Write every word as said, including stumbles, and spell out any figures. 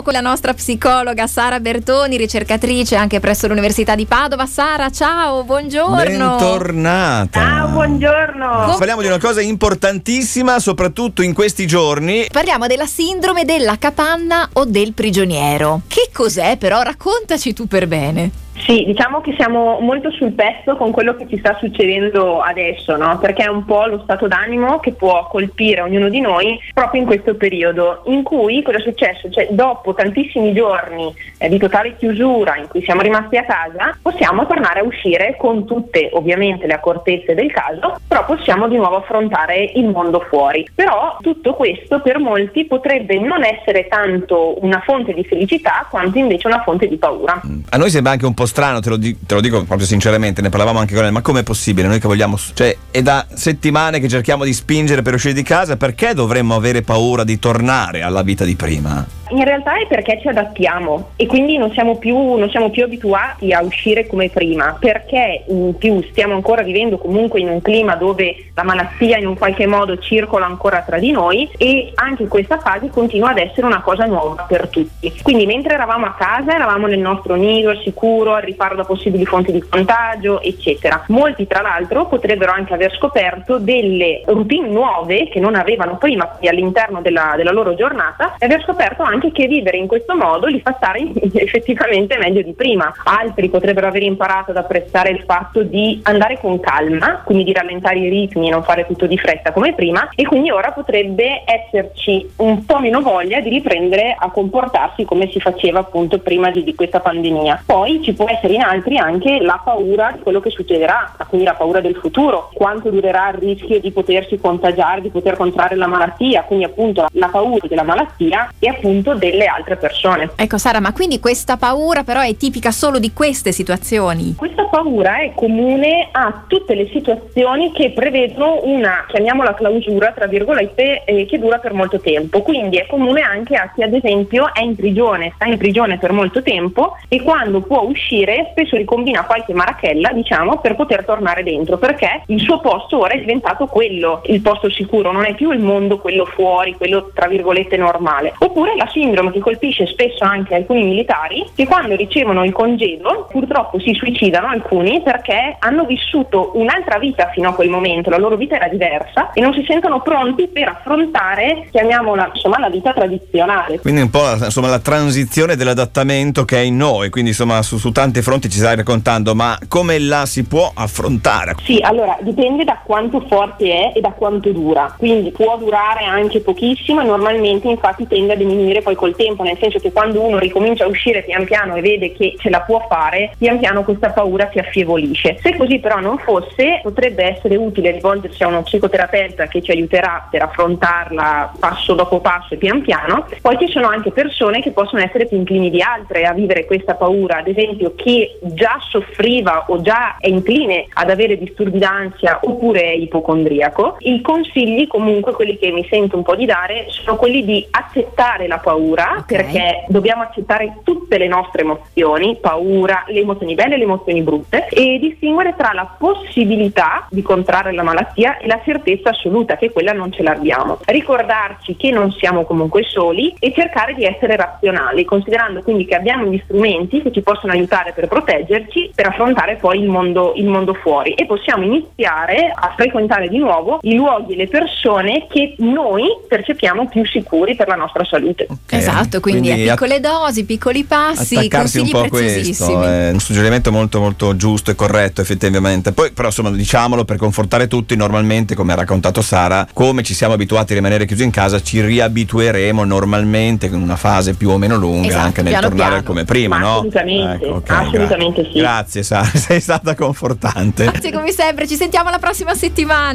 Con la nostra psicologa Sara Bertoni, ricercatrice anche presso l'Università di Padova. Sara, ciao, buongiorno. Bentornata. Ciao, buongiorno. Parliamo di una cosa importantissima, soprattutto in questi giorni. Parliamo della sindrome della capanna o del prigioniero. Che cos'è però? Raccontaci tu per bene. Sì, diciamo che siamo molto sul pezzo con quello che ci sta succedendo adesso, no? Perché è un po' lo stato d'animo che può colpire ognuno di noi proprio in questo periodo, in cui cosa è successo? Cioè, dopo tantissimi giorni eh, di totale chiusura in cui siamo rimasti a casa, possiamo tornare a uscire con tutte ovviamente le accortezze del caso, però possiamo di nuovo affrontare il mondo fuori. Però tutto questo per molti potrebbe non essere tanto una fonte di felicità quanto invece una fonte di paura. A noi sembra anche un po' strano, te lo, di- te lo dico proprio sinceramente, ne parlavamo anche con lei, ma com'è possibile? Noi che vogliamo, cioè è da settimane che cerchiamo di spingere per uscire di casa, perché dovremmo avere paura di tornare alla vita di prima? In realtà è perché ci adattiamo e quindi non siamo più, non siamo più abituati a uscire come prima, perché in più stiamo ancora vivendo comunque in un clima dove la malattia in un qualche modo circola ancora tra di noi e anche questa fase continua ad essere una cosa nuova per tutti. Quindi mentre eravamo a casa eravamo nel nostro nido sicuro, al riparo da possibili fonti di contagio, eccetera. Molti tra l'altro potrebbero anche aver scoperto delle routine nuove che non avevano prima, quindi all'interno della, della loro giornata, e aver scoperto anche che vivere in questo modo li fa stare effettivamente meglio di prima. Altri potrebbero aver imparato ad apprezzare il fatto di andare con calma, quindi di rallentare i ritmi e non fare tutto di fretta come prima, e quindi ora potrebbe esserci un po' meno voglia di riprendere a comportarsi come si faceva appunto prima di, di questa pandemia. Poi ci può essere in altri anche la paura di quello che succederà, quindi la paura del futuro, quanto durerà il rischio di potersi contagiare, di poter contrarre la malattia, quindi appunto la paura della malattia e appunto delle altre persone. Ecco Sara, ma quindi questa paura però è tipica solo di queste situazioni? Questa paura è comune a tutte le situazioni che prevedono una, chiamiamola clausura, tra virgolette, eh, che dura per molto tempo. Quindi è comune anche a chi ad esempio è in prigione, sta in prigione per molto tempo e quando può uscire spesso ricombina qualche marachella, diciamo, per poter tornare dentro, perché il suo posto ora è diventato quello, il posto sicuro, non è più il mondo quello fuori, quello tra virgolette normale. Oppure la sindrome che colpisce spesso anche alcuni militari, che quando ricevono il congedo purtroppo si suicidano alcuni perché hanno vissuto un'altra vita fino a quel momento, la loro vita era diversa e non si sentono pronti per affrontare, chiamiamola insomma, la vita tradizionale. Quindi un po' insomma la transizione dell'adattamento che è in noi, quindi insomma su, su tanti fronti ci stai raccontando, ma come la si può affrontare? Sì, allora dipende da quanto forte è e da quanto dura, quindi può durare anche pochissimo e normalmente infatti tende a diminuire poi col tempo, nel senso che quando uno ricomincia a uscire pian piano e vede che ce la può fare, pian piano questa paura si affievolisce. Se così però non fosse, potrebbe essere utile rivolgersi a uno psicoterapeuta che ci aiuterà per affrontarla passo dopo passo e pian piano. Poi ci sono anche persone che possono essere più inclini di altre a vivere questa paura, ad esempio chi già soffriva o già è incline ad avere disturbi d'ansia oppure è ipocondriaco. I consigli comunque, quelli che mi sento un po' di dare, sono quelli di accettare la paura, okay, perché dobbiamo accettare tutte le nostre emozioni, paura, le emozioni belle e le emozioni brutte, e distinguere tra la possibilità di contrarre la malattia e la certezza assoluta che quella non ce l'abbiamo. Ricordarci che non siamo comunque soli e cercare di essere razionali, considerando quindi che abbiamo gli strumenti che ci possono aiutare per proteggerci, per affrontare poi il mondo, il mondo fuori, e possiamo iniziare a frequentare di nuovo i luoghi e le persone che noi percepiamo più sicuri per la nostra salute. Okay. Esatto, quindi, quindi a piccole dosi, piccoli passi, attaccarsi un po' a questo è un suggerimento molto molto giusto e corretto effettivamente. Poi però insomma diciamolo per confortare tutti, normalmente come ha raccontato Sara, come ci siamo abituati a rimanere chiusi in casa, ci riabitueremo normalmente con una fase più o meno lunga, esatto, anche nel tornare piano. Come prima. Ma no? Assolutamente, ecco, okay, assolutamente gra- sì. Grazie Sara, sei stata confortante. Grazie come sempre, ci sentiamo la prossima settimana.